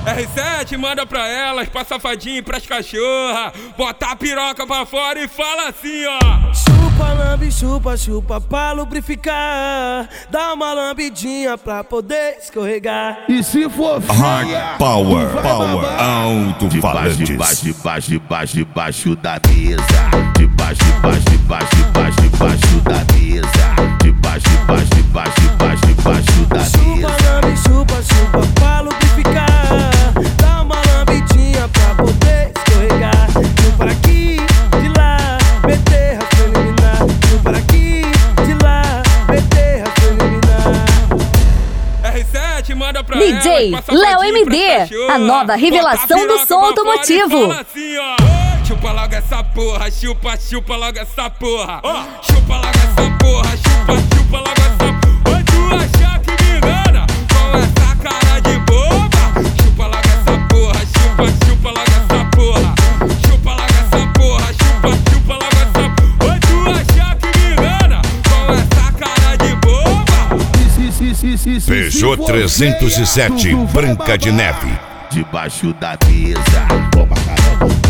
R7 manda pra elas, pra safadinha e pras cachorra. Bota a piroca pra fora e fala assim, ó. Chupa, lambe, chupa, chupa pra lubrificar. Dá uma lambidinha pra poder escorregar. E se for Hard Power, alto-falante. Debaixo da mesa. Debaixo da mesa. Debaixo da mesa. Chupa, lambe, chupa, chupa pra lubrificar. Dá uma lambidinha pra poder escorregar. Chupa aqui, de lá, beterra preliminar. Chupa aqui, de lá, beterra preliminar. R7 manda pra DJ elas, pra Léo safadinha e pras MD, cachorra. a nova revelação Bota a do piroca som pra automotivo. fora e fala assim, ó. Chupa logo essa porra, chupa logo essa porra. Chupa logo essa porra, chupa logo essa porra. Oi, tu achar que me engana com essa cara de boba? Chupa logo essa porra, chupa logo essa porra. Chupa logo essa porra, chupa logo essa porra. Oi, tu achar que me engana com essa cara de boba? Peugeot 307, Branca de Neve. Debaixo da mesa.